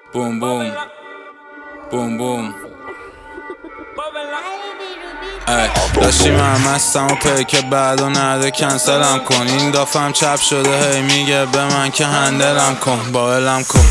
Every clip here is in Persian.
بوم بوم بوم بوم داشتیم هم هستم و پیک بعد و نده کنسلم کن. این دافم چپ شده هی میگه به من که هندلم کن. باولم کن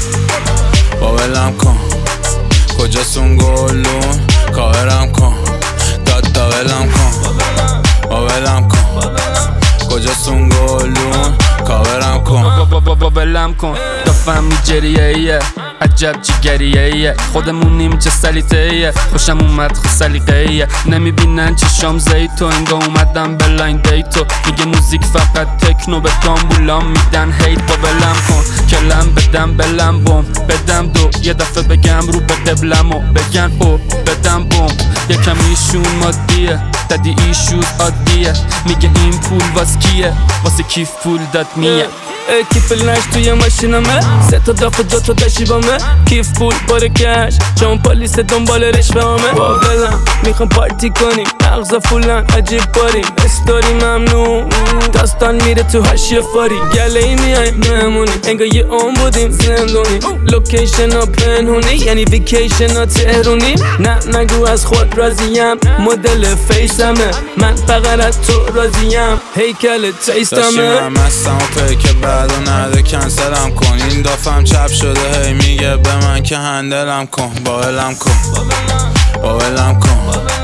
باولم کن کجاست اون گلون کاورم کن. داد داولم کن باولم کن کجاست اون گلون کاورم کن. باولم کن دافم میجریه عجب جگریه خودمونیم چه سلیتهیه خوشم اومد خود سلیقهیه نمیبینن چشام زیتو انگا اومدم به لاین دیتو میگه موزیک فقط تکنو به دامبولام میدن هیت. باولم کن کلم بدم بلم بوم بدم دو یه دفعه بگم رو به قبلمو بگن او بدم بوم یکم ایشون مادیه دادی ایشوز عادیه میگه این پول واس کیه واسه کیف پول داد میه کیف لنش توی ماشینمه سه تا داف دو تا دشیبامه کیف پول باره کش چون پلیس دنبال رشوه همه. باولم میخوام پارتی کنیم مغزا فولن عجیب باریم استوری ممنون داستان میره تو هشیه فاری گله ای میایم مهمونی انگار یه اون بودیم زندونی لوکیشن ها پنهونی یعنی ویکیشن ها تهرونی نه نگو از خود راضیم مدل فیسمه من فقط از تو راضیم هیکل تیستمه. داشتیم هم هستم و پیک بعد و نده کنسلم کن. این دافم چپ شده هی میگه به من که هندلم کن. باولم کن باولم کن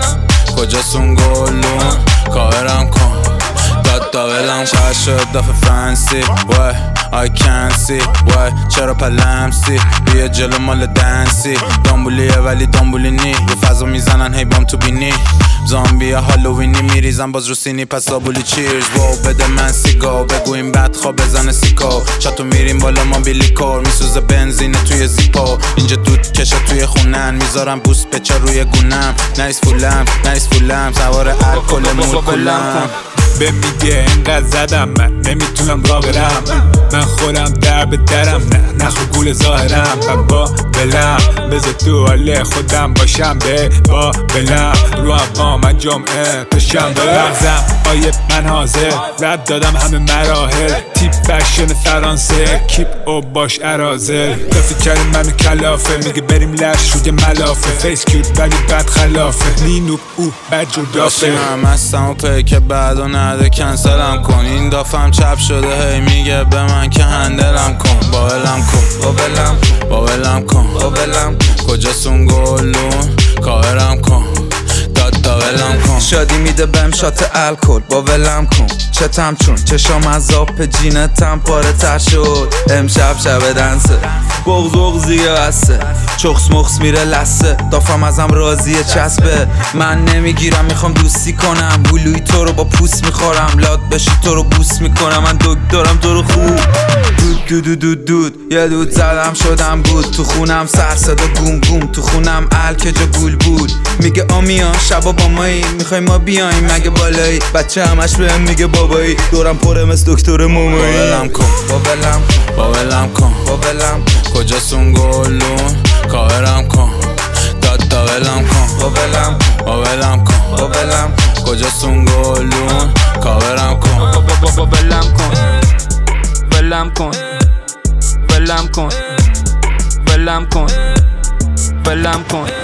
کجاست اون گلون کاورم کن. داد داولم چه شد داف فرانسی وای I can't see why چرا پلمسی بیا جلو مال دنسی دامبولیه ولی دامبولی نی رو فضا میزنن هی بام تو بینی زامبیا هالووینی میریزن باز رو سینی پس آبولی چیرز واو بده من سیگا بگو این بدخواه بزنه سیکو چطور میریم بالا ما بیلیکور میسوزه بنزینه توی زیپو اینجا دود کشه توی خونن میذارم بوست بچه روی گونم نایس فولم سوار الکل مولکولم به میگه اینقدر زدم من نمیتونم راه برم من خودم در به درم نه نخو گول ظاهرم من با بلم بذار تو حال خودم باشم به با بلم رو هم من جمعه تا شنبه مغزم آیه من حاضر رد دادم همه مراحل تیپ فشن فرانسه کیپ او باش ارازل دفعه کریم منو کلافه میگه بریم لش روی ملافه فیس کیوت ولی بد خلافه نینوب او بد جدافه. داشتیم هم هستم و پیک بعد و نده کنسلم کن. این دافم چپ شده هی میگه به من که هندلم کن. باولم کن باولم کن کجاست اون گلون کاورم کن. داد داولم کن شادی میده بهم شات الکل باولم کن چتم چون چشام از آب جینتم پاره تر شد امشب شب دنسه بغض زیگه بسته چخس مخس میره لسه دافم ازم راضیه چسبه من نمیگیرم میخوام دوستی کنم هلوی تو رو با پوست میخورم لاد بشی تو رو بوس میکنم من دکترم تو رو خوب دود یه دود زدم شدم بود تو خونم سر صدا گوم تو خونم الکه جا گول بود میگه آمیان شبا با مایی میخوای ما بیایم مگه بالایی بچه همش بهم میگه بابایی دورم پره مثل دکتر مومایی. باولم کن کجاست اون گلون کاورم کن. داد داولم کن باولم کن کجاست اون گلون کاورم کن. ولم کن